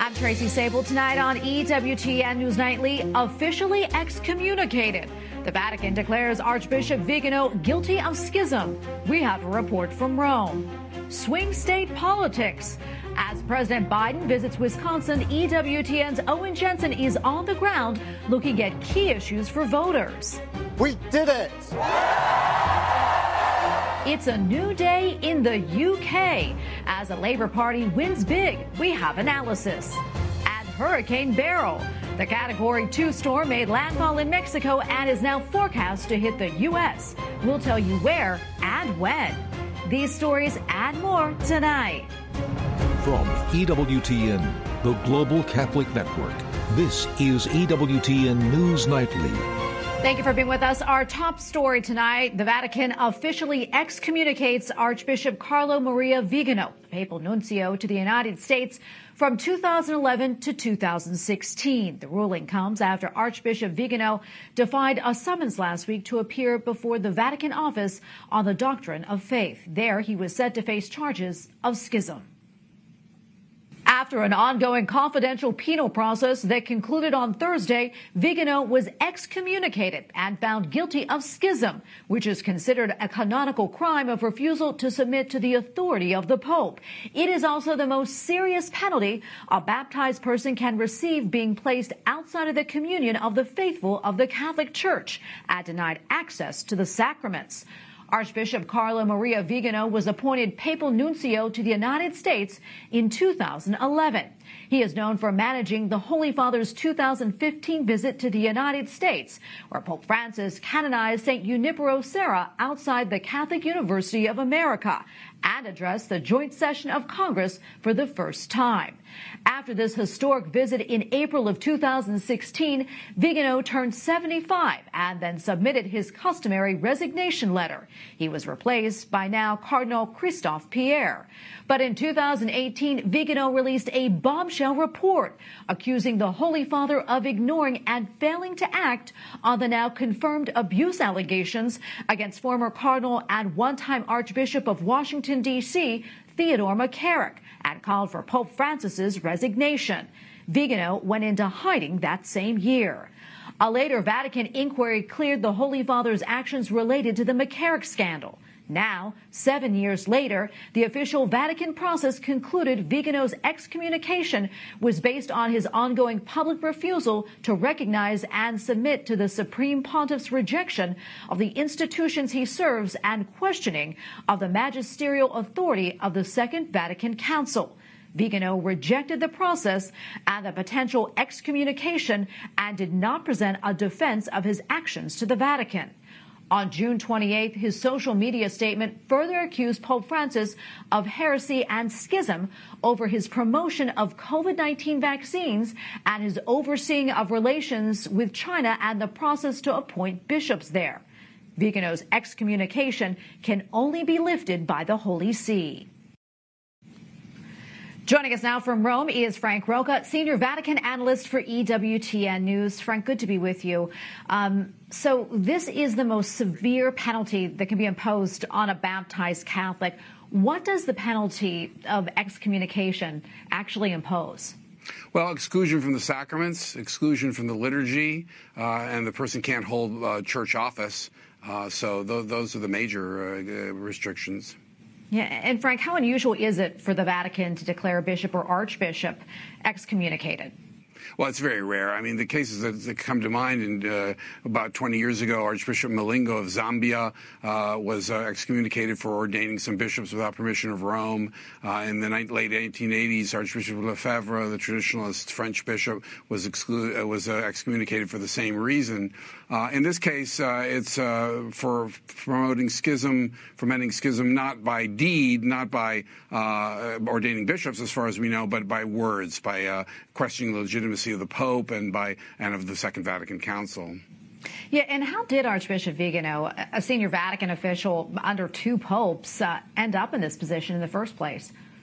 I'm Tracy Sable. Tonight on EWTN News Nightly, officially excommunicated. The Vatican declares Archbishop Vigano guilty of schism. We have a report from Rome. Swing state politics. As President Biden visits Wisconsin, EWTN's Owen Jensen is on the ground looking at key issues for voters. We did it! It's a new day in the UK. As the Labour Party wins big, we have analysis. And Hurricane Beryl. The Category 2 storm made landfall in Mexico and is now forecast to hit the U.S. We'll tell you where and when. These stories and more tonight. From EWTN, the Global Catholic Network, this is EWTN News Nightly. Thank you for being with us. Our top story tonight, the Vatican officially excommunicates Archbishop Carlo Maria Vigano, the papal nuncio to the United States, from 2011 to 2016. The ruling comes after Archbishop Vigano defied a summons last week to appear before the Vatican office on the doctrine of faith. There, he was set to face charges of schism. After an ongoing confidential penal process that concluded on Thursday, Vigano was excommunicated and found guilty of schism, which is considered a canonical crime of refusal to submit to the authority of the Pope. It is also the most serious penalty a baptized person can receive, being placed outside of the communion of the faithful of the Catholic Church and denied access to the sacraments. Archbishop Carlo Maria Vigano was appointed papal nuncio to the United States in 2011. He is known for managing the Holy Father's 2015 visit to the United States, where Pope Francis canonized St. Junipero Serra outside the Catholic University of America and addressed the joint session of Congress for the first time. After this historic visit in April of 2016, Vigano turned 75 and then submitted his customary resignation letter. He was replaced by now Cardinal Christophe Pierre. But in 2018, Vigano released a bombshell report accusing the Holy Father of ignoring and failing to act on the now confirmed abuse allegations against former Cardinal and one-time Archbishop of Washington, D.C., Theodore McCarrick, and called for Pope Francis's resignation. Vigano went into hiding that same year. A later Vatican inquiry cleared the Holy Father's actions related to the McCarrick scandal. Now, 7 years later, the official Vatican process concluded Vigano's excommunication was based on his ongoing public refusal to recognize and submit to the Supreme Pontiff's rejection of the institutions he serves and questioning of the magisterial authority of the Second Vatican Council. Vigano rejected the process and the potential excommunication and did not present a defense of his actions to the Vatican. On June 28th, his social media statement further accused Pope Francis of heresy and schism over his promotion of COVID-19 vaccines and his overseeing of relations with China and the process to appoint bishops there. Vigano's excommunication can only be lifted by the Holy See. Joining us now from Rome is Frank Rocca, Senior Vatican Analyst for EWTN News. Frank, good to be with you. So this is the most severe penalty that can be imposed on a baptized Catholic. What does the penalty of excommunication actually impose? Well, exclusion from the sacraments, exclusion from the liturgy, and the person can't hold church office. So those are the major restrictions. Yeah, and Frank, how unusual is it for the Vatican to declare a bishop or archbishop excommunicated? Well, it's very rare. I mean, the cases that come to mind, and about 20 years ago, Archbishop Malingo of Zambia was excommunicated for ordaining some bishops without permission of Rome. In the late 1880s, Archbishop Lefebvre, the traditionalist French bishop, was excommunicated for the same reason. In this case, it's for promoting schism, fomenting schism, not by deed, not by ordaining bishops, as far as we know, but by words, by questioning the legitimacy of the Pope and of the Second Vatican Council. Yeah, and how did Archbishop Vigano, a senior Vatican official under two popes, end up in this position in the first place?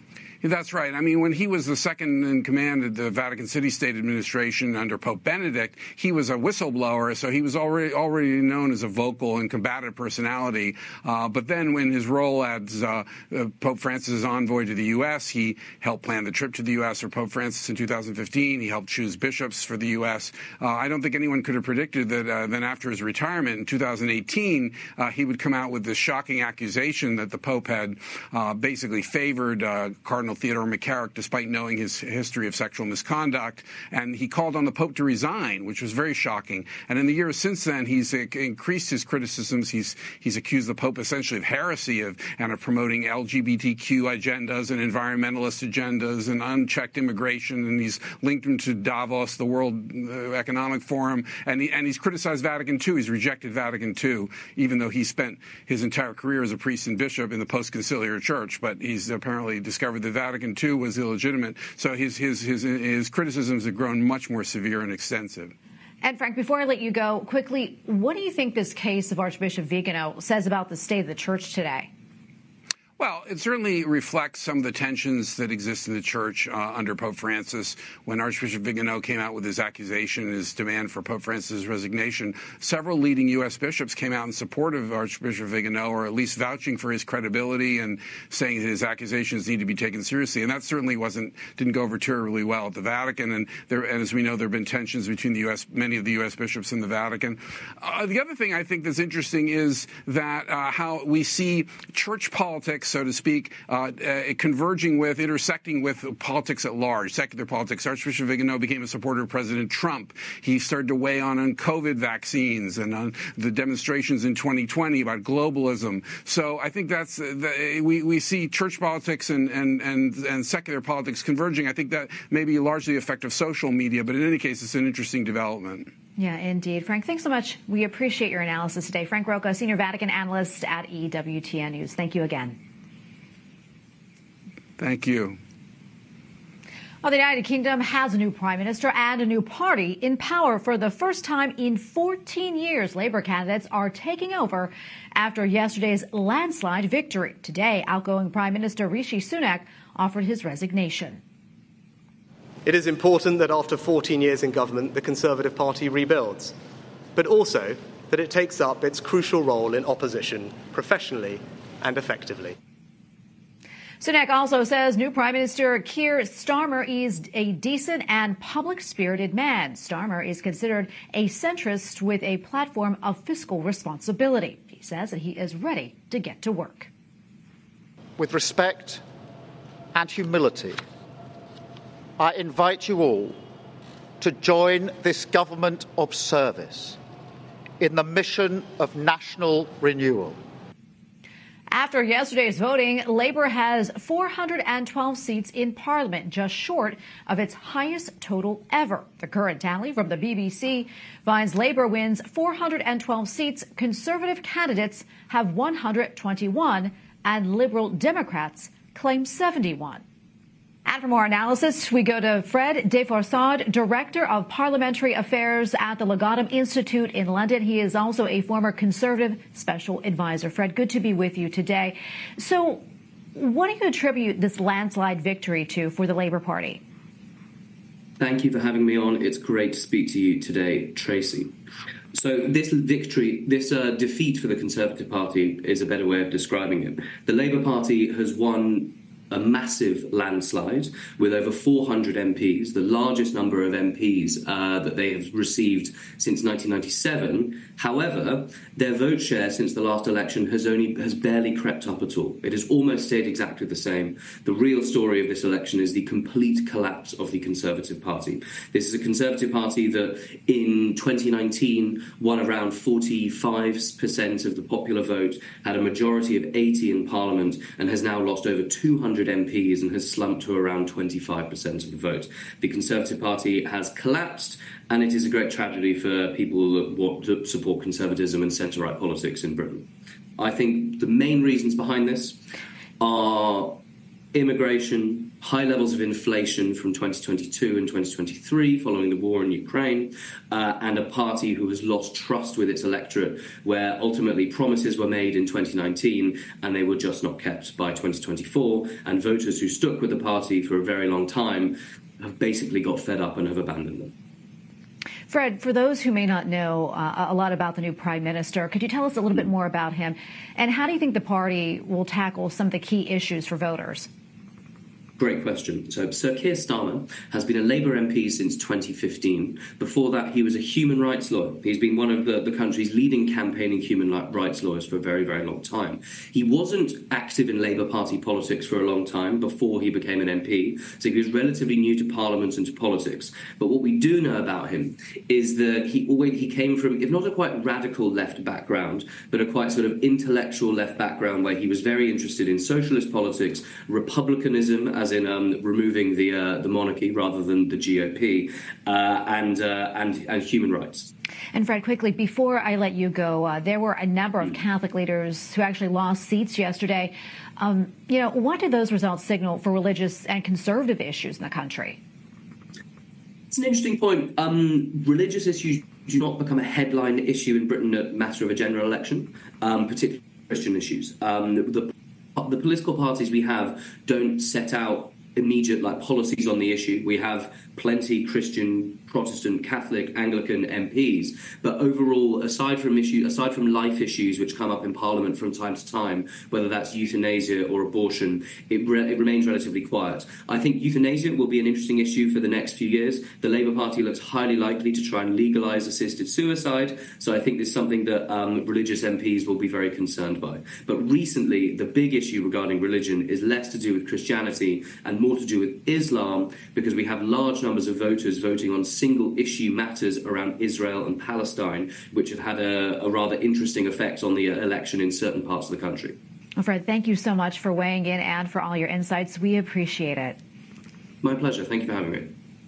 That's right. I mean, when he was the second in command of the Vatican City State Administration under Pope Benedict, he was a whistleblower, so he was already known as a vocal and combative personality. But then when his role as Pope Francis' envoy to the U.S., he helped plan the trip to the U.S. for Pope Francis in 2015. He helped choose bishops for the U.S. I don't think anyone could have predicted that then after his retirement in 2018, he would come out with this shocking accusation that the Pope had basically favored Cardinal Theodore McCarrick, despite knowing his history of sexual misconduct. And he called on the Pope to resign, which was very shocking. And in the years since then, he's increased his criticisms. He's accused the Pope essentially of heresy and of promoting LGBTQ agendas and environmentalist agendas and unchecked immigration. And he's linked him to Davos, the World Economic Forum. And he's criticized Vatican II. He's rejected Vatican II, even though he spent his entire career as a priest and bishop in the post-conciliar church. But he's apparently discovered that Vatican II was illegitimate. So his criticisms have grown much more severe and extensive. And Frank, before I let you go, quickly, what do you think this case of Archbishop Vigano says about the state of the church today? Well, it certainly reflects some of the tensions that exist in the church under Pope Francis. When Archbishop Vigano came out with his accusation, his demand for Pope Francis' resignation, several leading U.S. bishops came out in support of Archbishop Vigano, or at least vouching for his credibility and saying that his accusations need to be taken seriously. And that certainly didn't go over terribly well at the Vatican. And as we know, there have been tensions between many of the U.S. bishops and the Vatican. The other thing I think that's interesting is that how we see church politics, so to speak, intersecting with politics at large, secular politics. Archbishop Vigano became a supporter of President Trump. He started to weigh on COVID vaccines and on the demonstrations in 2020 about globalism. So I think we see church politics and secular politics converging. I think that may be largely the effect of social media, but in any case, it's an interesting development. Yeah, indeed. Frank, thanks so much. We appreciate your analysis today. Frank Rocca, Senior Vatican Analyst at EWTN News. Thank you again. Thank you. Well, the United Kingdom has a new prime minister and a new party in power for the first time in 14 years. Labour candidates are taking over after yesterday's landslide victory. Today, outgoing Prime Minister Rishi Sunak offered his resignation. It is important that after 14 years in government, the Conservative Party rebuilds, but also that it takes up its crucial role in opposition professionally and effectively. Sunak also says new Prime Minister Keir Starmer is a decent and public-spirited man. Starmer is considered a centrist with a platform of fiscal responsibility. He says that he is ready to get to work. With respect and humility, I invite you all to join this government of service in the mission of national renewal. After yesterday's voting, Labour has 412 seats in Parliament, just short of its highest total ever. The current tally from the BBC finds Labour wins 412 seats, Conservative candidates have 121, and Liberal Democrats claim 71. And for more analysis, we go to Fred de Forsade, Director of Parliamentary Affairs at the Legatum Institute in London. He is also a former Conservative Special Advisor. Fred, good to be with you today. So what do you attribute this landslide victory to for the Labour Party? Thank you for having me on. It's great to speak to you today, Tracy. So this defeat for the Conservative Party is a better way of describing it. The Labour Party has won a massive landslide with over 400 MPs, the largest number of MPs that they have received since 1997. However, their vote share since the last election has barely crept up at all. It has almost stayed exactly the same. The real story of this election is the complete collapse of the Conservative Party. This is a Conservative Party that in 2019 won around 45% of the popular vote, had a majority of 80 in Parliament, and has now lost over 200 MPs and has slumped to around 25% of the vote. The Conservative Party has collapsed, and it is a great tragedy for people that want to support conservatism and centre-right politics in Britain. I think the main reasons behind this are immigration, high levels of inflation from 2022 and 2023 following the war in Ukraine, and a party who has lost trust with its electorate, where ultimately promises were made in 2019 and they were just not kept by 2024, and voters who stuck with the party for a very long time have basically got fed up and have abandoned them. Fred, for those who may not know a lot about the new prime minister, could you tell us a little bit more about him? And how do you think the party will tackle some of the key issues for voters? Great question. So Sir Keir Starmer has been a Labour MP since 2015. Before that, he was a human rights lawyer. He's been one of the country's leading campaigning human rights lawyers for a very, very long time. He wasn't active in Labour Party politics for a long time before he became an MP, so he was relatively new to Parliament and to politics. But what we do know about him is that he came from, if not a quite radical left background, but a quite sort of intellectual left background where he was very interested in socialist politics, republicanism, as in removing the monarchy rather than the GOP, and human rights. And Fred, quickly, before I let you go, there were a number of Catholic leaders who actually lost seats yesterday. What do those results signal for religious and conservative issues in the country? It's an interesting point. Religious issues do not become a headline issue in Britain a matter of a general election, particularly Christian issues. The political parties we have don't set out immediate policies on the issue. We have plenty Christian, Protestant, Catholic, Anglican MPs, but overall, aside from life issues which come up in Parliament from time to time, whether that's euthanasia or abortion, it remains relatively quiet. I think euthanasia will be an interesting issue for the next few years. The Labour Party looks highly likely to try and legalise assisted suicide, so I think this is something that religious MPs will be very concerned by. But recently, the big issue regarding religion is less to do with Christianity and more to do with Islam, because we have large numbers of voters voting on single-issue matters around Israel and Palestine, which have had a rather interesting effect on the election in certain parts of the country. Well, Fred, thank you so much for weighing in and for all your insights. We appreciate it. My pleasure. Thank you for having me.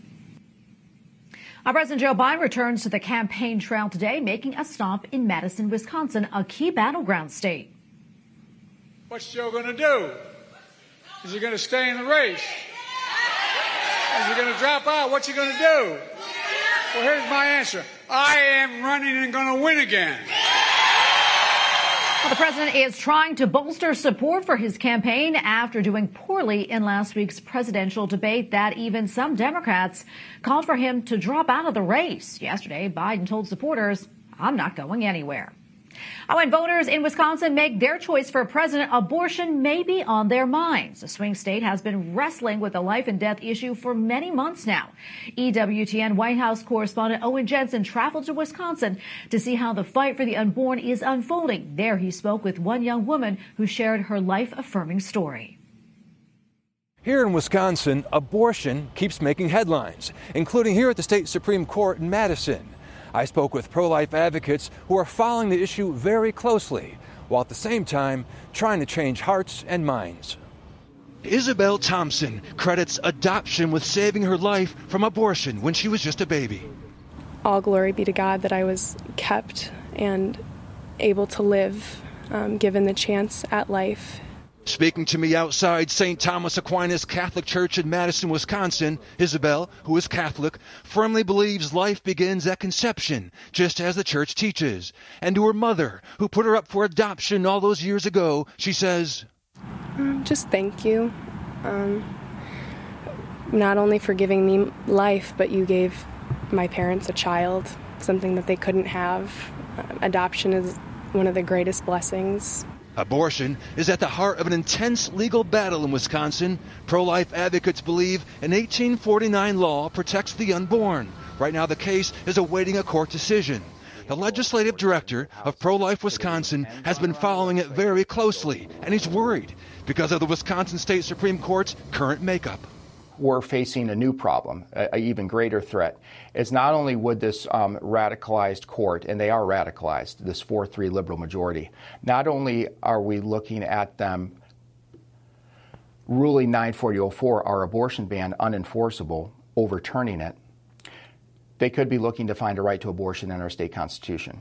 President Joe Biden returns to the campaign trail today, making a stop in Madison, Wisconsin, a key battleground state. What's Joe going to do? Is he going to stay in the race? Is he going to drop out? What's he going to do? Well, here's my answer. I am running and going to win again. Well, the president is trying to bolster support for his campaign after doing poorly in last week's presidential debate that even some Democrats called for him to drop out of the race. Yesterday, Biden told supporters, "I'm not going anywhere." When voters in Wisconsin make their choice for president, abortion may be on their minds. The swing state has been wrestling with the life and death issue for many months now. EWTN White House correspondent Owen Jensen traveled to Wisconsin to see how the fight for the unborn is unfolding. There he spoke with one young woman who shared her life-affirming story. Here in Wisconsin, abortion keeps making headlines, including here at the state Supreme Court in Madison. I spoke with pro-life advocates who are following the issue very closely, while at the same time trying to change hearts and minds. Isabel Thompson credits adoption with saving her life from abortion when she was just a baby. All glory be to God that I was kept and able to live, given the chance at life. Speaking to me outside St. Thomas Aquinas Catholic Church in Madison, Wisconsin, Isabel, who is Catholic, firmly believes life begins at conception, just as the church teaches. And to her mother, who put her up for adoption all those years ago, she says, just thank you. Not only for giving me life, but you gave my parents a child, something that they couldn't have. Adoption is one of the greatest blessings. Abortion is at the heart of an intense legal battle in Wisconsin. Pro-life advocates believe an 1849 law protects the unborn. Right now, the case is awaiting a court decision. The legislative director of Pro-Life Wisconsin has been following it very closely, and he's worried because of the Wisconsin State Supreme Court's current makeup. We're facing a new problem, an even greater threat. It's not only would this radicalized court, and they are radicalized, this 4-3 liberal majority, not only are we looking at them ruling 94004, our abortion ban, unenforceable, overturning it, they could be looking to find a right to abortion in our state constitution.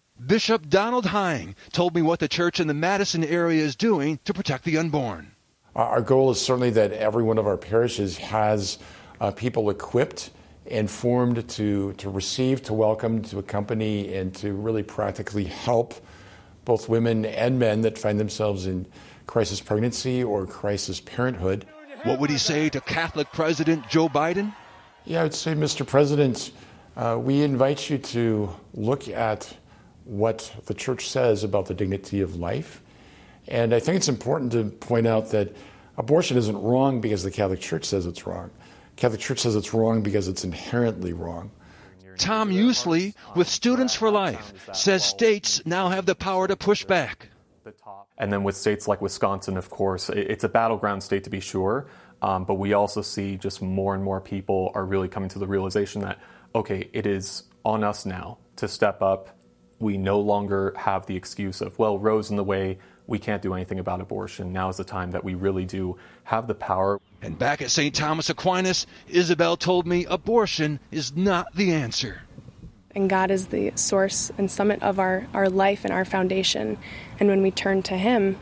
Bishop Donald Hine told me what the church in the Madison area is doing to protect the unborn. Our goal is certainly that every one of our parishes has people equipped and formed to receive, to welcome, to accompany, and to really practically help both women and men that find themselves in crisis pregnancy or crisis parenthood. What would he say to Catholic President Joe Biden? Yeah, I would say, Mr. President, we invite you to look at what the Church says about the dignity of life. And I think it's important to point out that abortion isn't wrong because the Catholic Church says it's wrong. The Catholic Church says it's wrong because it's inherently wrong. Tom Usley, with Students for Life, says states now have the power to push back. And then with states like Wisconsin, of course, it's a battleground state to be sure, but we also see just more and more people are really coming to the realization that, okay, it is on us now to step up. We no longer have the excuse of, well, Roe's in the way, we can't do anything about abortion. Now is the time that we really do have the power. And back at St. Thomas Aquinas, Isabel told me abortion is not the answer. And God is the source and summit of our life and our foundation. And when we turn to Him,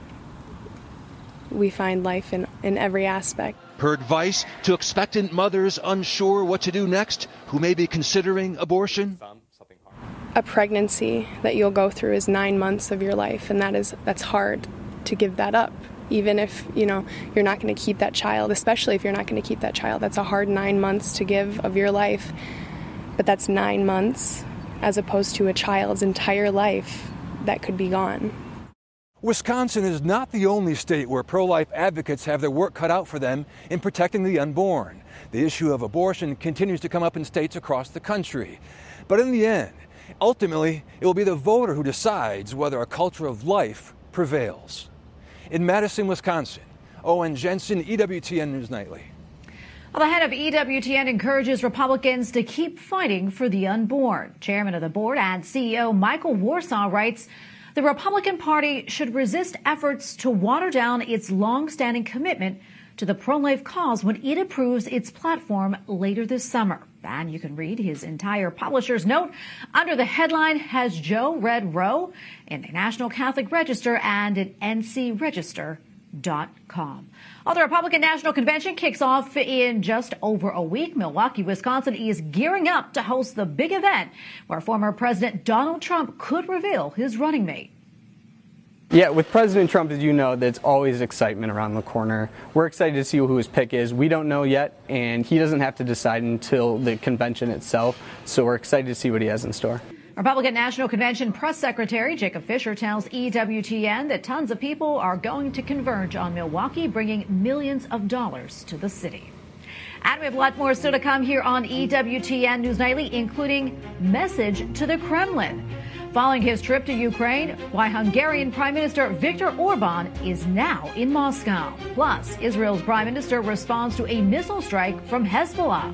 we find life in every aspect. Her advice to expectant mothers unsure what to do next, who may be considering abortion? A pregnancy that you'll go through is 9 months of your life, and that's hard to give that up. Even if, you're not going to keep that child, especially if you're not going to keep that child. That's a hard 9 months to give of your life. But that's 9 months as opposed to a child's entire life that could be gone. Wisconsin is not the only state where pro-life advocates have their work cut out for them in protecting the unborn. The issue of abortion continues to come up in states across the country. But in the end, ultimately, it will be the voter who decides whether a culture of life prevails. In Madison, Wisconsin, Owen Jensen, EWTN News Nightly. Well, the head of EWTN encourages Republicans to keep fighting for the unborn. Chairman of the board and CEO Michael Warsaw writes, the Republican Party should resist efforts to water down its long-standing commitment to the pro-life cause when it approves its platform later this summer. And you can read his entire publisher's note under the headline, Has Joe Read Roe? In the National Catholic Register and at ncregister.com. The Republican National Convention kicks off in just over a week. Milwaukee, Wisconsin is gearing up to host the big event where former President Donald Trump could reveal his running mate. Yeah, with President Trump, as you know, there's always excitement around the corner. We're excited to see who his pick is. We don't know yet, and he doesn't have to decide until the convention itself. So we're excited to see what he has in store. Republican National Convention Press Secretary Jacob Fisher tells EWTN that tons of people are going to converge on Milwaukee, bringing millions of dollars to the city. And we have a lot more still to come here on EWTN News Nightly, including message to the Kremlin. Following his trip to Ukraine, why Hungarian Prime Minister Viktor Orban is now in Moscow. Plus, Israel's Prime Minister responds to a missile strike from Hezbollah.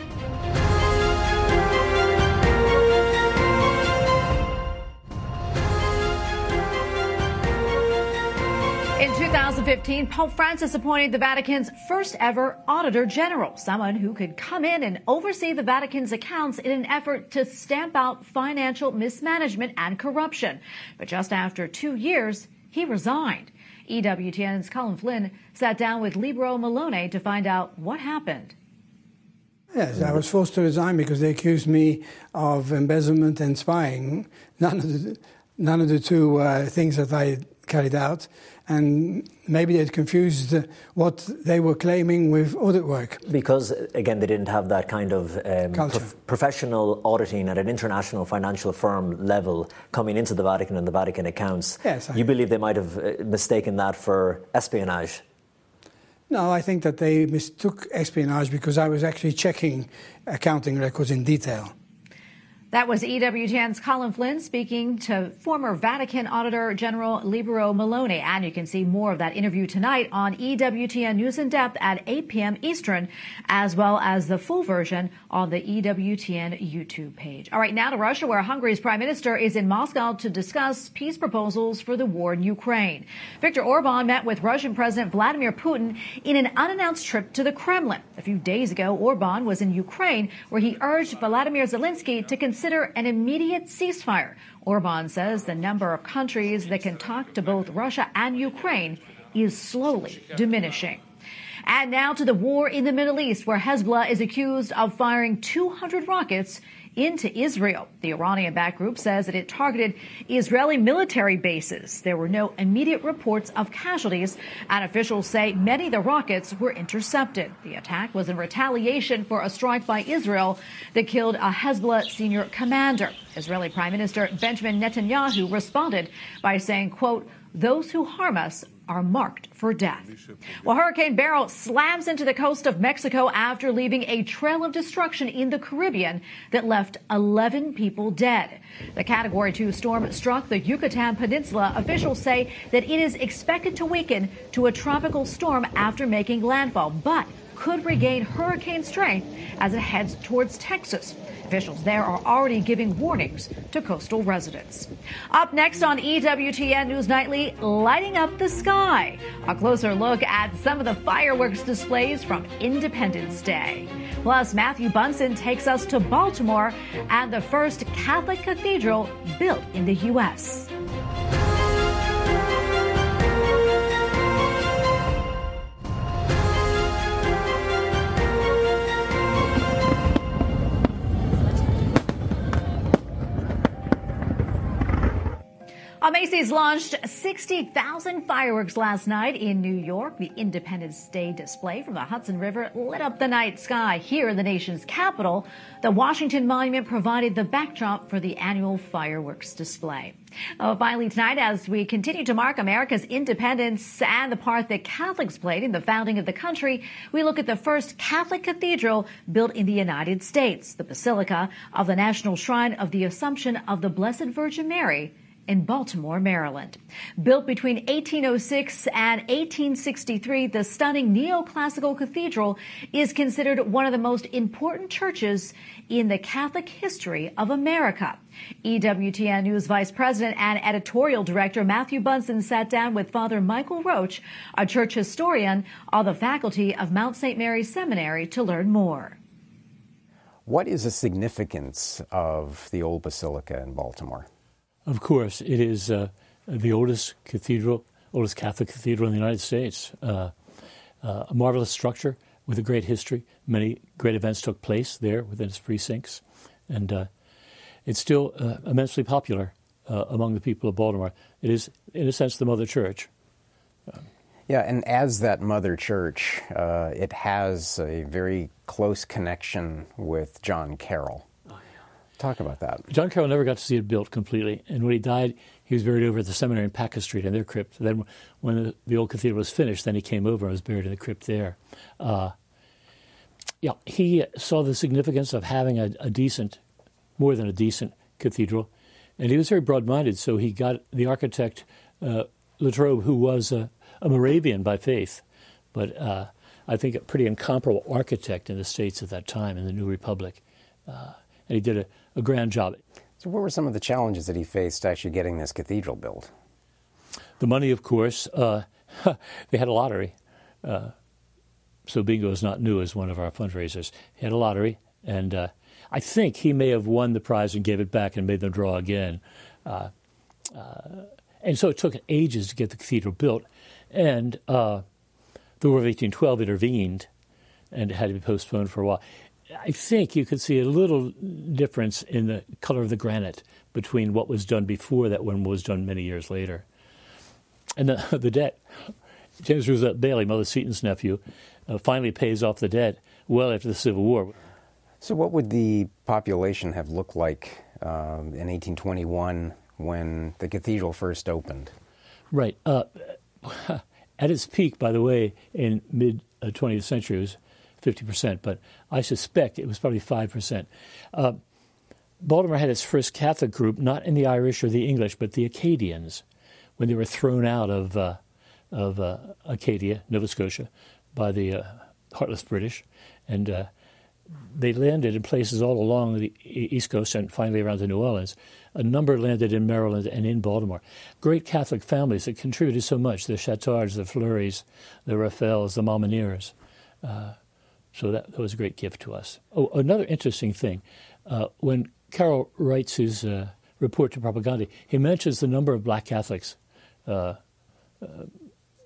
In 2015, Pope Francis appointed the Vatican's first ever Auditor General, someone who could come in and oversee the Vatican's accounts in an effort to stamp out financial mismanagement and corruption. But just after 2 years, he resigned. EWTN's Colin Flynn sat down with Libero Malone to find out what happened. Yes, I was forced to resign because they accused me of embezzlement and spying. None of the two things that I carried out. And maybe they'd confused what they were claiming with audit work. Because, again, they didn't have that kind of professional auditing at an international financial firm level coming into the Vatican and the Vatican accounts. Yes. You believe they might have mistaken that for espionage? No, I think that they mistook espionage because I was actually checking accounting records in detail. That was EWTN's Colin Flynn speaking to former Vatican Auditor General Libero Malone. And you can see more of that interview tonight on EWTN News in Depth at 8 p.m. Eastern, as well as the full version on the EWTN YouTube page. All right, now to Russia, where Hungary's prime minister is in Moscow to discuss peace proposals for the war in Ukraine. Viktor Orban met with Russian President Vladimir Putin in an unannounced trip to the Kremlin. A few days ago, Orban was in Ukraine, where he urged Volodymyr Zelensky to consider an immediate ceasefire. Orban says the number of countries that can talk to both Russia and Ukraine is slowly diminishing. And now to the war in the Middle East, where Hezbollah is accused of firing 200 rockets into Israel. The Iranian-backed group says that it targeted Israeli military bases. There were no immediate reports of casualties, and officials say many of the rockets were intercepted. The attack was in retaliation for a strike by Israel that killed a Hezbollah senior commander. Israeli Prime Minister Benjamin Netanyahu responded by saying, quote, "Those who harm us are marked for death." Well, Hurricane Beryl slams into the coast of Mexico after leaving a trail of destruction in the Caribbean that left 11 people dead. The Category 2 storm struck the Yucatan Peninsula. Officials say that it is expected to weaken to a tropical storm after making landfall, but could regain hurricane strength as it heads towards Texas. Officials there are already giving warnings to coastal residents. Up next on EWTN News Nightly, lighting up the sky. A closer look at some of the fireworks displays from Independence Day. Plus, Matthew Bunson takes us to Baltimore and the first Catholic cathedral built in the U.S. Macy's launched 60,000 fireworks last night in New York. The Independence Day display from the Hudson River lit up the night sky. Here in the nation's capital, the Washington Monument provided the backdrop for the annual fireworks display. Finally tonight, as we continue to mark America's independence and the part that Catholics played in the founding of the country, we look at the first Catholic cathedral built in the United States, the Basilica of the National Shrine of the Assumption of the Blessed Virgin Mary in Baltimore, Maryland. Built between 1806 and 1863, the stunning neoclassical cathedral is considered one of the most important churches in the Catholic history of America. EWTN News Vice President and Editorial Director Matthew Bunson sat down with Father Michael Roach, a church historian on the faculty of Mount St. Mary's Seminary, to learn more. What is the significance of the old basilica in Baltimore? Of course, it is the oldest Catholic cathedral in the United States. A marvelous structure with a great history. Many great events took place there within its precincts. And it's still immensely popular among the people of Baltimore. It is, in a sense, the mother church. Yeah, and as that mother church, it has a very close connection with John Carroll. Talk about that. John Carroll never got to see it built completely, and when he died, he was buried over at the seminary in Packet Street in their crypt. Then when the old cathedral was finished, then he came over and was buried in the crypt there. He saw the significance of having a decent, more than a decent cathedral, and he was very broad-minded, so he got the architect, Latrobe, who was a Moravian by faith, but I think a pretty incomparable architect in the States at that time, in the New Republic. And he did a grand job. So what were some of the challenges that he faced actually getting this cathedral built? The money, of course. They had a lottery. So bingo is not new as one of our fundraisers. He had a lottery, and I think he may have won the prize and gave it back and made them draw again. And so it took ages to get the cathedral built. And the War of 1812 intervened, and it had to be postponed for a while. I think you could see a little difference in the color of the granite between what was done before that one was done many years later. And the debt. James Roosevelt Bailey, Mother Seton's nephew, finally pays off the debt well after the Civil War. So what would the population have looked like in 1821 when the cathedral first opened? Right. At its peak, by the way, in mid-20th century, it was 50%, but I suspect it was probably 5%. Baltimore had its first Catholic group, not in the Irish or the English, but the Acadians, when they were thrown out of Acadia, Nova Scotia, by the heartless British, and they landed in places all along the East Coast and finally around to New Orleans. A number landed in Maryland and in Baltimore. Great Catholic families that contributed so much, the Chattards, the Fleurys, the Raffels, the Malmeniers. So that was a great gift to us. Oh, another interesting thing, when Carroll writes his report to Propaganda, he mentions the number of black Catholics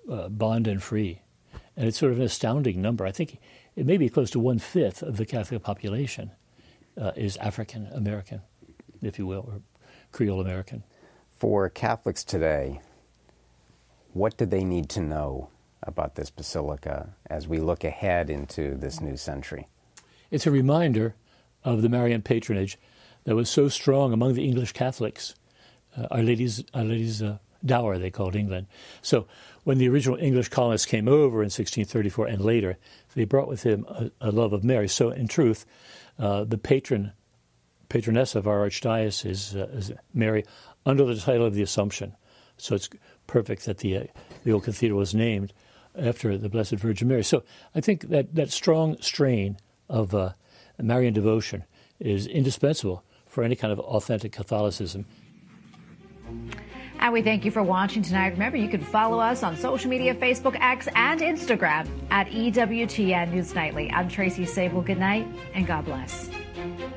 bond and free. And it's sort of an astounding number. I think it may be close to 1/5 of the Catholic population is African American, if you will, or Creole American. For Catholics today, what do they need to know about this basilica as we look ahead into this new century? It's a reminder of the Marian patronage that was so strong among the English Catholics. Our Lady's Dower, they called England. So when the original English colonists came over in 1634 and later, they brought with them a love of Mary. So in truth, the patroness of our archdiocese is Mary, under the title of the Assumption. So it's perfect that the old cathedral was named after the Blessed Virgin Mary. So I think that strong strain of Marian devotion is indispensable for any kind of authentic Catholicism. And we thank you for watching tonight. Remember, you can follow us on social media, Facebook, X, and Instagram at EWTN News Nightly. I'm Tracy Sable. Good night, and God bless.